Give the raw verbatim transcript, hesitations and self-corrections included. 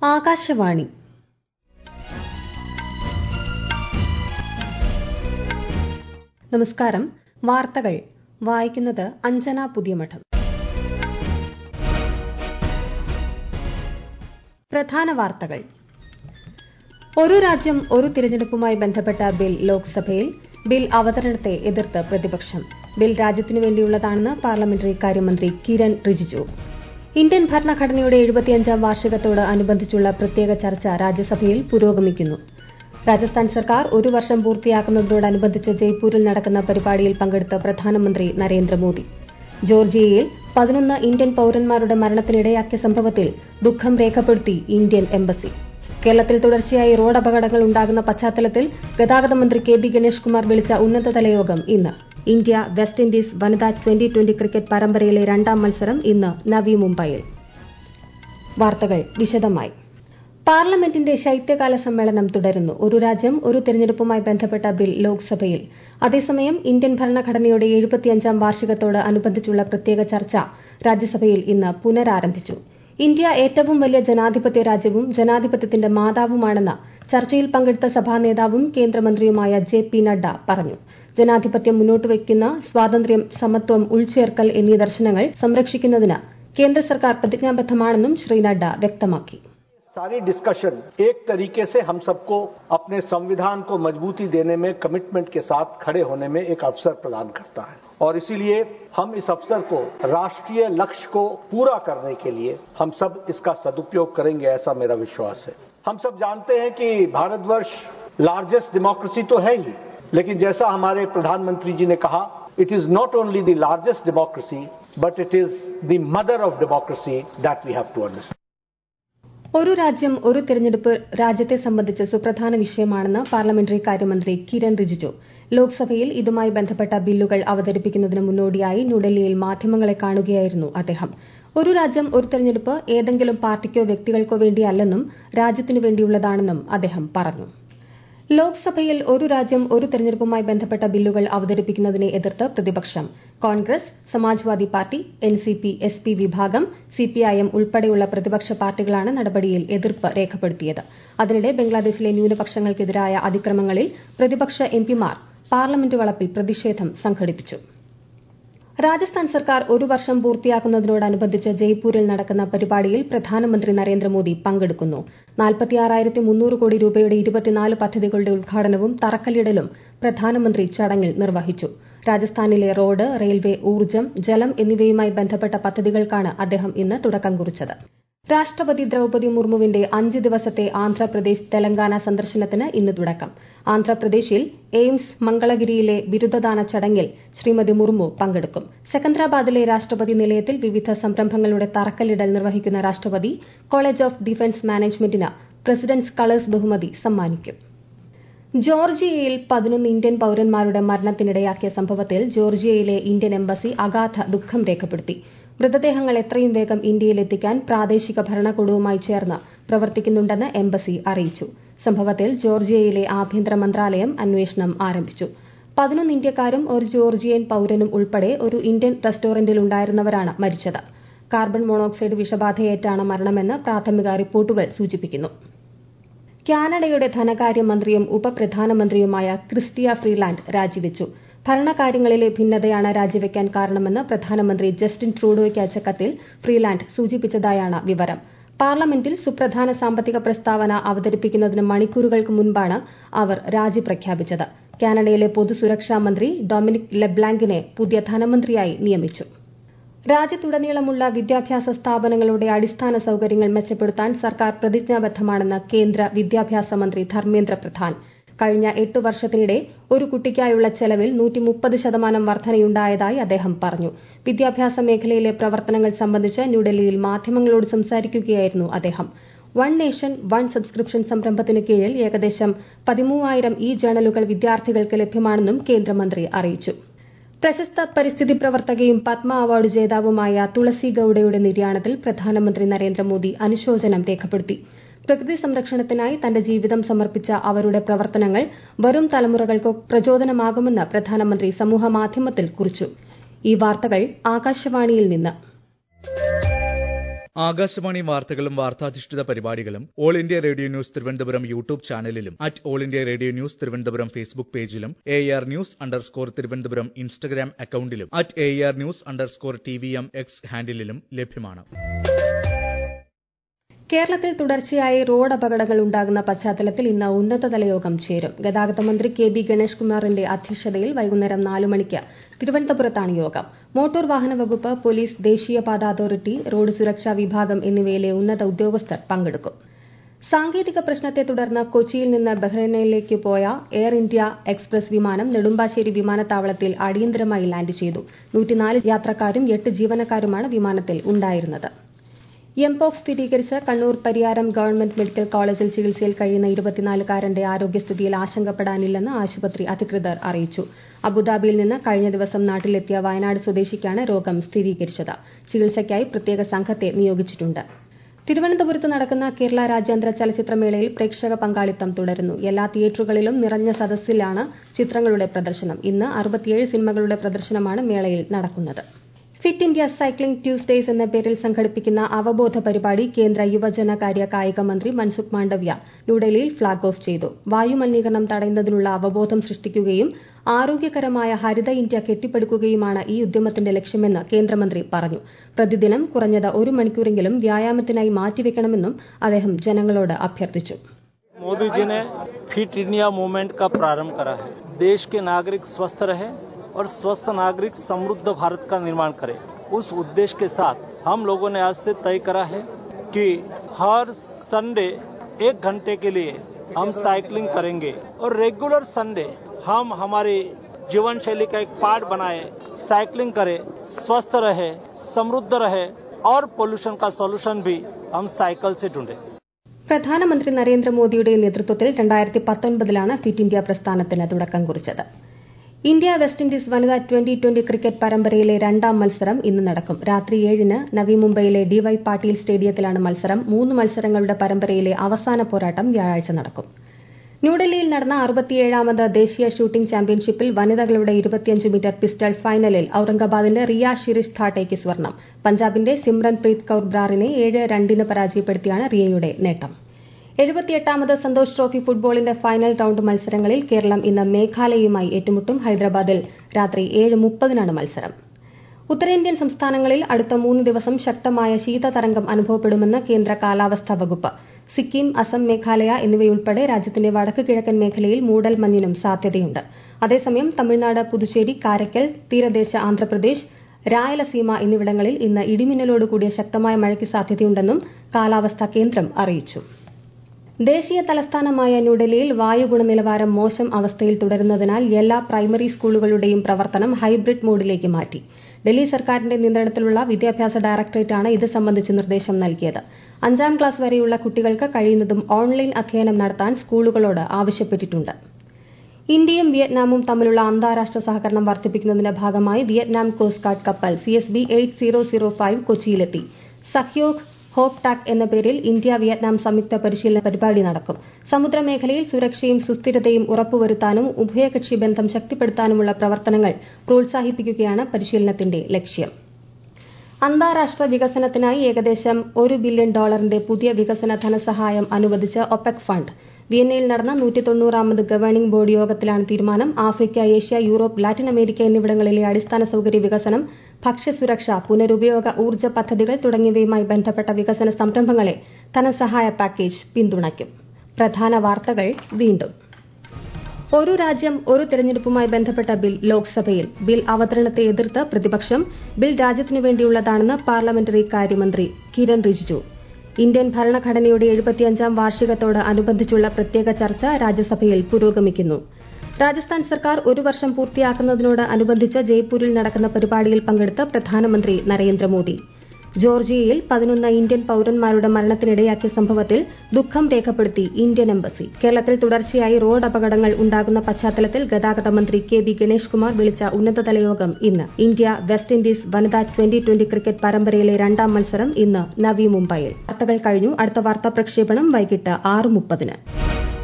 ആകാശവാണി. നമസ്കാരം. വാർത്തകൾ വായിക്കുന്നത് അഞ്ജന പുതിയമഠം. പ്രധാന വാർത്തകൾ. ഒരു രാജ്യം ഒരു തിരഞ്ഞെടുപ്പുമായി ബന്ധപ്പെട്ട ബിൽ ലോക്സഭയിൽ. ബിൽ അവതരണത്തെ എതിർത്ത് പ്രതിപക്ഷം. ബിൽ രാജ്യത്തിനു വേണ്ടിയുള്ളതാണെന്ന് പാർലമെന്ററി കാര്യമന്ത്രി കിരൺ റിജിജു. ഇന്ത്യൻ ഭരണഘടനയുടെ എഴുപത്തിയഞ്ചാം വാർഷികത്തോട് അനുബന്ധിച്ചുള്ള പ്രത്യേക ചർച്ച രാജ്യസഭയിൽ പുരോഗമിക്കുന്നു. രാജസ്ഥാൻ സർക്കാർ ഒരു വർഷം പൂർത്തിയാക്കുന്നതിനോടനുബന്ധിച്ച് ജയ്പൂരിൽ നടക്കുന്ന പരിപാടിയിൽ പങ്കെടുത്ത പ്രധാനമന്ത്രി നരേന്ദ്രമോദി. ജോർജിയയിൽ പതിനൊന്ന് ഇന്ത്യൻ പൌരന്മാരുടെ മരണത്തിനിടയാക്കിയ സംഭവത്തിൽ ദുഃഖം രേഖപ്പെടുത്തി ഇന്ത്യൻ എംബസി. കേരളത്തിൽ തുടർച്ചയായി റോഡ് അപകടങ്ങൾ ഉണ്ടാകുന്ന പശ്ചാത്തലത്തിൽ ഗതാഗത മന്ത്രി കെ ബി ഗണേഷ് കുമാർ വിളിച്ച ഉന്നതതല യോഗം ഇന്ന്. ഇന്ത്യ വെസ്റ്റ് ഇൻഡീസ് വനിതാ ട്വന്റി ട്വന്റി ക്രിക്കറ്റ് പരമ്പരയിലെ രണ്ടാം മത്സരം ഇന്ന് നവി മുംബൈയിൽ. വാർത്തകൾ വിശദമായി. പാർലമെന്റിന്റെ ശൈത്യകാല സമ്മേളനം തുടരുന്നു. ഒരു രാജ്യം ഒരു തെരഞ്ഞെടുപ്പുമായി ബന്ധപ്പെട്ട ബിൽ ലോക്സഭയിൽ. അതേസമയം ഇന്ത്യൻ ഭരണഘടനയുടെ എഴുപത്തിയഞ്ചാം വാർഷികത്തോട് അനുബന്ധിച്ചുള്ള പ്രത്യേക ചർച്ച രാജ്യസഭയിൽ ഇന്ന് പുനരാരംഭിച്ചു. ഇന്ത്യ ഏറ്റവും വലിയ ജനാധിപത്യ രാജ്യവും ജനാധിപത്യത്തിന്റെ മാതാവുമാണെന്ന് ചർച്ചയിൽ പങ്കെടുത്ത സഭാ നേതാവും കേന്ദ്രമന്ത്രിയുമായ ജെ പി നഡ്ഡ പറഞ്ഞു. ജനാധിപത്യം മുന്നോട്ടുവയ്ക്കുന്ന സ്വാതന്ത്ര്യം, സമത്വം, ഉൾച്ചേർക്കൽ എന്നീ ദർശനങ്ങൾ സംരക്ഷിക്കുന്നതിന് കേന്ദ്ര സർക്കാർ പ്രതിജ്ഞാബദ്ധമാണെന്നും ശ്രീ നഡ്ഡ വ്യക്തമാക്കി. सारी डिस्कशन एक तरीके से हम सबको अपने संविधान को मजबूती देने में कमिटमेंट के साथ खड़े होने में एक अवसर प्रदान करता है और इसीलिए हम इस अवसर को राष्ट्रीय लक्ष्य को पूरा करने के लिए हम सब इसका सदुपयोग करेंगे, ऐसा मेरा विश्वास है. हम सब जानते हैं कि भारतवर्ष लार्जेस्ट डेमोक्रेसी तो है ही, लेकिन जैसा हमारे प्रधानमंत्री जी ने कहा, it is not only the largest democracy but it is the mother of democracy that we have to understand. ഒരു രാജ്യം ഒരു തെരഞ്ഞെടുപ്പ് രാജ്യത്തെ സംബന്ധിച്ച് സുപ്രധാന വിഷയമാണെന്ന് പാർലമെന്ററി കാര്യമന്ത്രി കിരൺ റിജിജു. ലോക്സഭയിൽ ഇതുമായി ബന്ധപ്പെട്ട ബില്ലുകൾ അവതരിപ്പിക്കുന്നതിന് മുന്നോടിയായി ന്യൂഡൽഹിയിൽ മാധ്യമങ്ങളെ കാണുകയായിരുന്നു അദ്ദേഹം. ഒരു രാജ്യം ഒരു തെരഞ്ഞെടുപ്പ് ഏതെങ്കിലും പാർട്ടിക്കോ വ്യക്തികൾക്കോ വേണ്ടിയല്ലെന്നും രാജ്യത്തിനു വേണ്ടിയുള്ളതാണെന്നും അദ്ദേഹം പറഞ്ഞു. ലോക്സഭയിൽ ഒരു രാജ്യം ഒരു തെരഞ്ഞെടുപ്പുമായി ബന്ധപ്പെട്ട ബില്ലുകൾ അവതരിപ്പിക്കുന്നതിനെ എതിർത്ത് പ്രതിപക്ഷം. Congress, Samajwadi party, N C P, S P വിഭാഗം, സിപിഐഎം ഉൾപ്പെടെയുള്ള പ്രതിപക്ഷ പാർട്ടികളാണ് നടപടിയിൽ എതിർപ്പ് രേഖപ്പെടുത്തിയത്. അതിനിടെ ബംഗ്ലാദേശിലെ ന്യൂനപക്ഷങ്ങൾക്കെതിരായ അതിക്രമങ്ങളിൽ പ്രതിപക്ഷ എംപിമാർ പാർലമെന്റ് വളപ്പിൽ പ്രതിഷേധം സംഘടിപ്പിച്ചു. രാജസ്ഥാൻ സർക്കാർ ഒരു വർഷം പൂർത്തിയാക്കുന്നതിനോടനുബന്ധിച്ച് ജയ്പൂരിൽ നടക്കുന്ന പരിപാടിയിൽ പ്രധാനമന്ത്രി നരേന്ദ്രമോദി പങ്കെടുക്കുന്നു. നാൽപ്പത്തിയാറായിരത്തി മുന്നൂറ് കോടി രൂപയുടെ ഇരുപത്തിനാല് പദ്ധതികളുടെ ഉദ്ഘാടനവും തറക്കല്ലിടലും പ്രധാനമന്ത്രി ചടങ്ങിൽ നിർവഹിച്ചു. രാജസ്ഥാനിലെ റോഡ്, റെയിൽവേ, ഊർജ്ജം, ജലം എന്നിവയുമായി ബന്ധപ്പെട്ട പദ്ധതികൾക്കാണ് അദ്ദേഹം ഇന്ന് തുടക്കം കുറിച്ചത്. രാഷ്ട്രപതി ദ്രൌപദി മുർമുവിന്റെ അഞ്ച് ദിവസത്തെ ആന്ധ്രാപ്രദേശ്, തെലങ്കാന സന്ദർശനത്തിന് ഇന്ന് തുടക്കം. ആന്ധ്രാപ്രദേശിൽ എയിംസ് മംഗളഗിരിയിലെ ബിരുദദാന ചടങ്ങിൽ ശ്രീമതി മുർമു പങ്കെടുക്കും. സെക്കന്തരാബാദിലെ രാഷ്ട്രപതി നിലയത്തിൽ വിവിധ സംരംഭങ്ങളുടെ തറക്കല്ലിടൽ നിർവഹിക്കുന്ന രാഷ്ട്രപതി കോളേജ് ഓഫ് ഡിഫൻസ് മാനേജ്മെന്റിന് പ്രസിഡന്റ്സ് കളേഴ്സ് ബഹുമതി സമ്മാനിക്കും. ജോർജിയയിൽ പതിനൊന്ന് ഇന്ത്യൻ പൌരന്മാരുടെ മരണത്തിനിടയാക്കിയ സംഭവത്തിൽ ജോർജിയയിലെ ഇന്ത്യൻ എംബസി അഗാധ ദുഃഖം രേഖപ്പെടുത്തി. മൃതദേഹങ്ങൾ എത്രയും വേഗം ഇന്ത്യയിലെത്തിക്കാൻ പ്രാദേശിക ഭരണകൂടവുമായി ചേർന്ന് പ്രവർത്തിക്കുന്നുണ്ടെന്ന് എംബസി അറിയിച്ചു. സംഭവത്തിൽ ജോർജിയയിലെ ആഭ്യന്തര മന്ത്രാലയം അന്വേഷണം ആരംഭിച്ചു. പതിനൊന്ന് ഇന്ത്യക്കാരും ഒരു ജോർജിയൻ പൌരനും ഉൾപ്പെടെ ഒരു ഇന്ത്യൻ റെസ്റ്റോറന്റിലുണ്ടായിരുന്നവരാണ് മരിച്ചത്. കാർബൺ മോണോക്സൈഡ് വിഷബാധയേറ്റാണ് മരണമെന്ന് പ്രാഥമിക റിപ്പോർട്ടുകൾ സൂചിപ്പിക്കുന്നു. കാനഡയുടെ ധനകാര്യമന്ത്രിയും ഉപപ്രധാനമന്ത്രിയുമായ ക്രിസ്റ്റിയ ഫ്രീലാൻഡ് രാജിവെച്ചു. ഭരണകാര്യങ്ങളിലെ ഭിന്നതയാണ് രാജിവെക്കാൻ കാരണമെന്ന് പ്രധാനമന്ത്രി ജസ്റ്റിൻ ട്രൂഡോയ്ക്ക് അയച്ച കത്തിൽ ഫ്രീലാൻഡ് സൂചിപ്പിച്ചതായാണ് വിവരം. പാർലമെന്റിൽ സുപ്രധാന സാമ്പത്തിക പ്രസ്താവന അവതരിപ്പിക്കുന്നതിന് മണിക്കൂറുകൾക്ക് മുൻപാണ് അവർ രാജി പ്രഖ്യാപിച്ചത്. കാനഡയിലെ പൊതുസുരക്ഷാ മന്ത്രി ഡൊമിനിക് ലെബ്ലാങ്കിനെ പുതിയ ധനമന്ത്രിയായി നിയമിച്ചു. രാജ്യത്തുടനീളമുള്ള വിദ്യാഭ്യാസ സ്ഥാപനങ്ങളുടെ അടിസ്ഥാന സൌകര്യങ്ങൾ മെച്ചപ്പെടുത്താൻ സർക്കാർ പ്രതിജ്ഞാബദ്ധമാണെന്ന് കേന്ദ്ര വിദ്യാഭ്യാസ മന്ത്രി ധർമ്മേന്ദ്ര പ്രധാൻ. കഴിഞ്ഞ എട്ട് വർഷത്തിനിടെ ഒരു കുട്ടിക്കായുള്ള ചെലവിൽ നൂറ്റി മുപ്പത് ശതമാനം വർധനയുണ്ടായതായി അദ്ദേഹം പറഞ്ഞു. വിദ്യാഭ്യാസ മേഖലയിലെ പ്രവർത്തനങ്ങൾ സംബന്ധിച്ച് ന്യൂഡൽഹിയിൽ മാധ്യമങ്ങളോട് സംസാരിക്കുകയായിരുന്നു അദ്ദേഹം. വൺ നേഷൻ വൺ സബ്സ്ക്രിപ്ഷൻ സംരംഭത്തിന് കീഴിൽ ഏകദേശം പതിമൂവായിരം ഇ ജേണലുകൾ വിദ്യാർത്ഥികൾക്ക് ലഭ്യമാണെന്നും കേന്ദ്രമന്ത്രി അറിയിച്ചു. പ്രശസ്ത പരിസ്ഥിതി പ്രവർത്തകയും പത്മ അവാർഡ് ജേതാവുമായ തുളസി ഗൌഡയുടെ നിര്യാണത്തിൽ പ്രധാനമന്ത്രി നരേന്ദ്രമോദി അനുശോചനം രേഖപ്പെടുത്തി. പ്രകൃതി സംരക്ഷണത്തിനായി തന്റെ ജീവിതം സമർപ്പിച്ച അവരുടെ പ്രവർത്തനങ്ങൾ വരും തലമുറകൾക്ക് പ്രചോദനമാകുമെന്ന് പ്രധാനമന്ത്രി സമൂഹമാധ്യമത്തിൽ കുറിച്ചു. ഈ വാർത്തകൾ ആകാശവാണിയിൽ നിന്ന്. ആകാശവാണി വാർത്തകളും വാർത്താധിഷ്ഠിത പരിപാടികളും all India radio news Thiruvananthapuram YouTube ചാനലിലും at all India radio news Thiruvananthapuram Facebook പേജിലും A R news underscore Thiruvananthapuram Instagram അക്കൌണ്ടിലും at A R news underscore T V M X ഹാൻഡിലും ലഭ്യമാണ്. കേരളത്തിൽ തുടർച്ചയായി റോഡ് അപകടങ്ങൾ ഉണ്ടാകുന്ന പശ്ചാത്തലത്തിൽ ഇന്ന് ഉന്നതതല യോഗം ചേരും. ഗതാഗത മന്ത്രി കെ ബി ഗണേഷ് കുമാറിന്റെ അധ്യക്ഷതയിൽ വൈകുന്നേരം നാലു മണിക്ക് തിരുവനന്തപുരത്താണ് യോഗം. മോട്ടോർ വാഹന വകുപ്പ്, പോലീസ്, ദേശീയപാത അതോറിറ്റി, റോഡ് സുരക്ഷാ വിഭാഗം എന്നിവയിലെ ഉന്നത ഉദ്യോഗസ്ഥർ പങ്കെടുക്കും. സാങ്കേതിക പ്രശ്നത്തെ തുടർന്ന് കൊച്ചിയിൽ നിന്ന് ബഹ്റൈനിലേക്ക് പോയ എയർ ഇന്ത്യ എക്സ്പ്രസ് വിമാനം നെടുമ്പാശ്ശേരി വിമാനത്താവളത്തിൽ അടിയന്തരമായി ലാൻഡ് ചെയ്തു. നൂറ്റിനാല് യാത്രക്കാരും എട്ട് ജീവനക്കാരുമാണ് വിമാനത്തിൽ ഉണ്ടായിരുന്നത്. എംപോക്സ് സ്ഥിരീകരിച്ച കണ്ണൂർ പരിയാരം ഗവൺമെന്റ് മെഡിക്കൽ കോളേജിൽ ചികിത്സയിൽ കഴിയുന്ന ഇരുപത്തിനാലുകാരന്റെ ആരോഗ്യസ്ഥിതിയിൽ ആശങ്കപ്പെടാനില്ലെന്ന് ആശുപത്രി അധികൃതർ അറിയിച്ചു. അബുദാബിയിൽ നിന്ന് കഴിഞ്ഞ ദിവസം നാട്ടിലെത്തിയ വയനാട് സ്വദേശിക്കാണ് രോഗം സ്ഥിരീകരിച്ചത്. ചികിത്സയ്ക്കായി പ്രത്യേക സംഘത്തെ നിയോഗിച്ചിട്ടുണ്ട്. തിരുവനന്തപുരത്ത് നടക്കുന്ന കേരള രാജ്യാന്തര ചലച്ചിത്രമേളയിൽ പ്രേക്ഷക പങ്കാളിത്തം തുടരുന്നു. എല്ലാ തിയേറ്ററുകളിലും നിറഞ്ഞ സദസ്സിലാണ് ചിത്രങ്ങളുടെ പ്രദർശനം. ഇന്ന് അറുപത്തിയേഴ് സിനിമകളുടെ പ്രദർശനമാണ് മേളയിൽ നടക്കുന്നത്. ഫിറ്റ് ഇന്ത്യ സൈക്ലിംഗ് ട്യൂസ്ഡേയ്സ് എന്ന പേരിൽ സംഘടിപ്പിക്കുന്ന അവബോധ പരിപാടി കേന്ദ്ര യുവജനകാര്യ കായിക മന്ത്രി മൻസുഖ് മാണ്ഡവ്യ ന്യൂഡൽഹിയിൽ ഫ്ളാഗ് ഓഫ് ചെയ്തു. വായുമലിനീകരണം തടയുന്നതിനുള്ള അവബോധം സൃഷ്ടിക്കുകയും ആരോഗ്യകരമായ ഹരിത ഇന്ത്യ കെട്ടിപ്പടുക്കുകയുമാണ് ഈ ഉദ്യമത്തിന്റെ ലക്ഷ്യമെന്ന് കേന്ദ്രമന്ത്രി പറഞ്ഞു. പ്രതിദിനം കുറഞ്ഞത് ഒരു മണിക്കൂറെങ്കിലും വ്യായാമത്തിനായി മാറ്റിവെക്കണമെന്നും അദ്ദേഹം ജനങ്ങളോട് അഭ്യർത്ഥിച്ചു. मोदी जी ने फिट इंडिया मूवमेंट का प्रारंभ करा है. देश के नागरिक स्वस्थ रहे और स्वस्थ नागरिक समृद्ध भारत का निर्माण करे. उस उद्देश्य के साथ हम लोगों ने आज से तय करा है कि हर संडे एक घंटे के लिए हम साइकिलिंग करेंगे और रेगुलर संडे हम हमारी जीवन शैली का एक पार्ट बनाए, साइकिलिंग करें, स्वस्थ रहे, समृद्ध रहे और पोल्यूशन का सॉल्यूशन भी हम साइकिल से ढूंढे. പ്രധാനമന്ത്രി നരേന്ദ്രമോദിയുടെ നേതൃത്വത്തിൽ രണ്ടായിരത്തി പത്തൊൻപതിലാണ് ഫിറ്റ് ഇന്ത്യ പ്രസ്ഥാനത്തിന് തുടക്കം കുറിച്ചത്. ഇന്ത്യ വെസ്റ്റ് ഇൻഡീസ് വനിതാ ട്വന്റി ട്വന്റി ക്രിക്കറ്റ് പരമ്പരയിലെ രണ്ടാം മത്സരം ഇന്ന് നടക്കും. രാത്രി ഏഴിന് നവി മുംബൈയിലെ ഡി വൈ പാട്ടീൽ സ്റ്റേഡിയത്തിലാണ് മത്സരം. മൂന്ന് മത്സരങ്ങളുടെ പരമ്പരയിലെ അവസാന പോരാട്ടം വ്യാഴാഴ്ച നടക്കും. ന്യൂഡൽഹിയിൽ നടന്ന അറുപത്തിയേഴാമത് ദേശീയ ഷൂട്ടിംഗ് ചാമ്പ്യൻഷിപ്പിൽ വനിതകളുടെ ഇരുപത്തിയഞ്ച് മീറ്റർ പിസ്റ്റൾ ഫൈനലിൽ ഔറംഗാബാദിന്റെ റിയ ഷിരിഷ് ഥാട്ടയ്ക്ക് സ്വർണം. പഞ്ചാബിന്റെ സിമ്രൻ പ്രീത് കൌർ ബ്രാറിനെ ഏഴ് രണ്ടിന് പരാജയപ്പെടുത്തിയാണ് റിയയുടെ നേട്ടം. എഴുപത്തിയെട്ടാമത് സന്തോഷ് ട്രോഫി ഫുട്ബോളിന്റെ ഫൈനൽ റൌണ്ട് മത്സരങ്ങളിൽ കേരളം ഇന്ന് മേഘാലയയുമായി ഏറ്റുമുട്ടും. ഹൈദരാബാദിൽ രാത്രി ഏഴ് മുപ്പതിനാണ് മത്സരം. ഉത്തരേന്ത്യൻ സംസ്ഥാനങ്ങളിൽ അടുത്ത മൂന്ന് ദിവസം ശക്തമായ ശീതതരംഗം അനുഭവപ്പെടുമെന്ന് കേന്ദ്ര കാലാവസ്ഥാ വകുപ്പ്. സിക്കിം, അസം, മേഘാലയ എന്നിവയുൾപ്പെടെ രാജ്യത്തിന്റെ വടക്ക് കിഴക്കൻ മേഖലയിൽ മൂടൽമഞ്ഞിനും സാധ്യതയുണ്ട്. അതേസമയം തമിഴ്നാട്, പുതുച്ചേരി, കാരയ്ക്കൽ, തീരദേശ ആന്ധ്രാപ്രദേശ്, രായലസീമ എന്നിവിടങ്ങളിൽ ഇന്ന് ഇടിമിന്നലോടുകൂടിയ ശക്തമായ മഴയ്ക്ക് സാധ്യതയുണ്ടെന്നും കാലാവസ്ഥാ കേന്ദ്രം അറിയിച്ചു. ദേശീയ തലസ്ഥാനമായ ന്യൂഡൽഹിയിൽ വായു ഗുണനിലവാരം മോശം അവസ്ഥയിൽ തുടരുന്നതിനാൽ എല്ലാ പ്രൈമറി സ്കൂളുകളുടെയും പ്രവർത്തനം ഹൈബ്രിഡ് മോഡിലേക്ക് മാറ്റി. ഡൽഹി സർക്കാരിന്റെ നിയന്ത്രണത്തിലുള്ള വിദ്യാഭ്യാസ ഡയറക്ടറേറ്റാണ് ഇത് സംബന്ധിച്ച് നിർദ്ദേശം നൽകിയത്. അഞ്ചാം ക്ലാസ് വരെയുള്ള കുട്ടികൾക്ക് കഴിയുന്നതും ഓൺലൈൻ അധ്യയനം നടത്താൻ സ്കൂളുകളോട് ആവശ്യപ്പെട്ടിട്ടുണ്ട്. ഇന്ത്യയും വിയറ്റ്നാമും തമ്മിലുള്ള അന്താരാഷ്ട്ര സഹകരണം വർദ്ധിപ്പിക്കുന്നതിന്റെ ഭാഗമായി വിയറ്റ്നാം കോസ്റ്റ് ഗാർഡ് കപ്പൽ C S B eight zero zero five കൊച്ചിയിലെത്തി. സഹ്യോഗ് ഹോപ് ടാക് എന്ന പേരിൽ ഇന്ത്യ വിയറ്റ്നാം സംയുക്ത പരിശീലന പരിപാടി നടക്കും. സമുദ്രമേഖലയിൽ സുരക്ഷയും സുസ്ഥിരതയും ഉറപ്പുവരുത്താനും ഉഭയകക്ഷി ബന്ധം ശക്തിപ്പെടുത്താനുമുള്ള പ്രവർത്തനങ്ങൾ പ്രോത്സാഹിപ്പിക്കുകയാണ് പരിശീലനത്തിന്റെ ലക്ഷ്യം. അന്താരാഷ്ട്ര വികസനത്തിനായി ഏകദേശം ഒരു ബില്യൺ ഡോളറിന്റെ പുതിയ വികസന ധനസഹായം അനുവദിച്ച് ഒപെക് ഫണ്ട്. വിയന്നയിൽ നടന്ന നൂറ്റി തൊണ്ണൂറാമത് ഗവേണിംഗ് ബോർഡ് യോഗത്തിലാണ് തീരുമാനം. Africa, Asia, Europe, Latin America എന്നിവിടങ്ങളിലെ അടിസ്ഥാന സൌകര്യ വികസനം, ഭക്ഷ്യസുരക്ഷ, പുനരുപയോഗ ഊർജ്ജ പദ്ധതികൾ തുടങ്ങിയവയുമായി ബന്ധപ്പെട്ട വികസന സംരംഭങ്ങളെ ധനസഹായ പാക്കേജ് പിന്തുണയ്ക്കും. പ്രധാന വാർത്തകൾ വീണ്ടും. ഒരു രാജ്യം ഒരു തെരഞ്ഞെടുപ്പുമായി ബന്ധപ്പെട്ട ബിൽ ലോക്സഭയിൽ. ബിൽ അവതരണത്തെ എതിർത്ത് പ്രതിപക്ഷം. ബിൽ രാജ്യത്തിനു വേണ്ടിയുള്ളതാണെന്ന് പാർലമെന്ററി കാര്യമന്ത്രി കിരൺ റിജിജു. ഇന്ത്യൻ ഭരണഘടനയുടെ എഴുപത്തിയഞ്ചാം വാർഷികത്തോട് അനുബന്ധിച്ചുള്ള പ്രത്യേക ചർച്ച രാജ്യസഭയിൽ പുരോഗമിക്കുന്നു. രാജസ്ഥാൻ സർക്കാർ ഒരു വർഷം പൂർത്തിയാക്കുന്നതിനോട് അനുബന്ധിച്ച് ജയ്പൂരിൽ നടക്കുന്ന പരിപാടിയിൽ പങ്കെടുത്ത് പ്രധാനമന്ത്രി നരേന്ദ്രമോദി. ജോർജിയയിൽ പതിനൊന്ന് ഇന്ത്യൻ പൌരന്മാരുടെ മരണത്തിനിടയാക്കിയ സംഭവത്തിൽ ദുഃഖം രേഖപ്പെടുത്തി ഇന്ത്യൻ എംബസി. കേരളത്തിൽ തുടർച്ചയായി റോഡ് അപകടങ്ങൾ ഉണ്ടാകുന്ന പശ്ചാത്തലത്തിൽ ഗതാഗത മന്ത്രി കെ ബി ഗണേഷ് കുമാർ വിളിച്ച ഉന്നതതല യോഗം ഇന്ന്. ഇന്ത്യ വെസ്റ്റ് ഇൻഡീസ് വനിതാ ട്വന്റി ട്വന്റി ക്രിക്കറ്റ് പരമ്പരയിലെ രണ്ടാം മത്സരം ഇന്ന് നവി മുംബൈയിൽ. വാർത്തകൾ കഴിഞ്ഞു. അടുത്ത വാർത്താ പ്രക്ഷേപണം വൈകിട്ട് ആറ് മുപ്പതിന്.